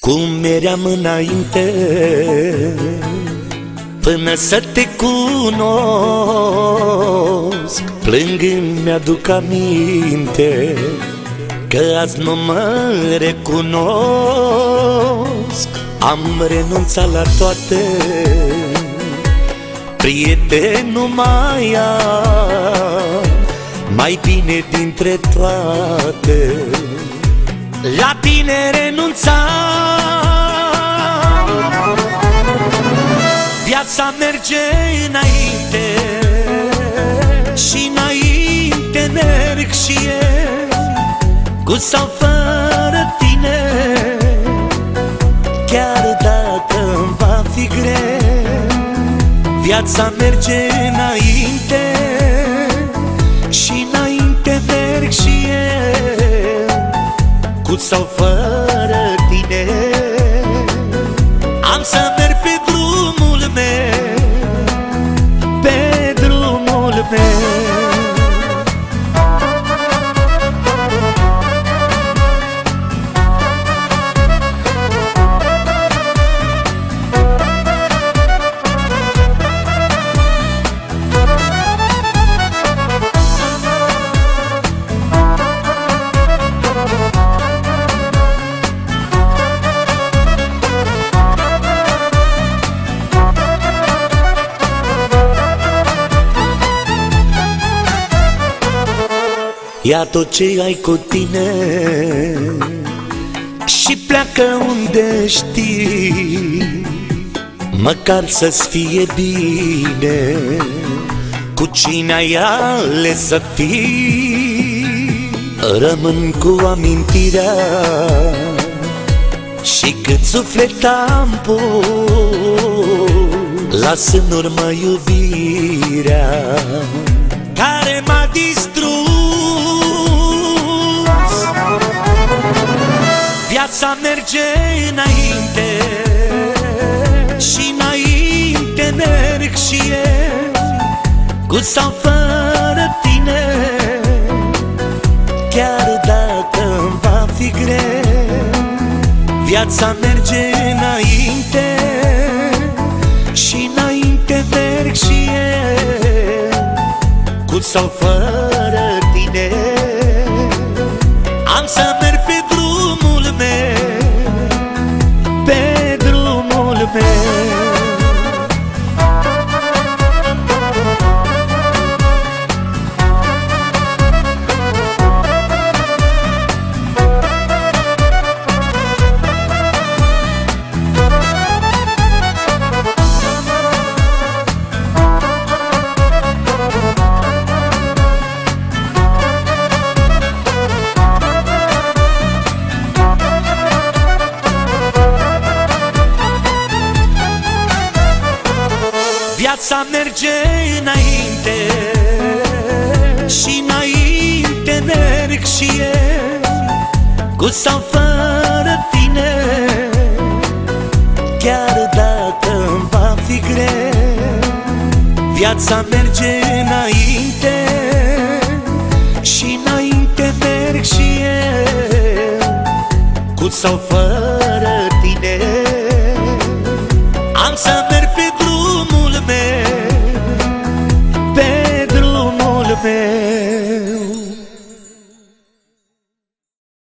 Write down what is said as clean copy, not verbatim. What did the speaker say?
Cum eram înainte, până să te cunosc, plângând mi-aduc aminte că azi nu mă recunosc. Am renunțat la toate, prieteni nu mai am, mai bine dintre toate la tine renunțam. Viața merge înainte și înainte merg și eu, cu sau fără tine, chiar dacă îmi va fi greu. Viața merge înainte și înainte merg și eu, cu sau fără tine. Am să merg pe drumul meu, pe drumul meu. Ia tot ce ai cu tine și pleacă unde știi, măcar să-ți fie bine cu cine ai ales să fii. Rămân cu amintirea și cât suflet am pus, las în urmă iubirea care m-a distrus. Viața merge înainte și înainte merg și eu, cu sau fără tine, chiar dacă îmi va fi greu. Viața merge înainte și înainte merg și eu, cu sau fără tine. Am să merg pe drumul meu, pe drumul meu. Viața merge înainte și înainte merg și eu, cu sau fără tine, chiar dacă îmi va fi greu. Viața merge înainte și înainte merg și eu, cu sau fără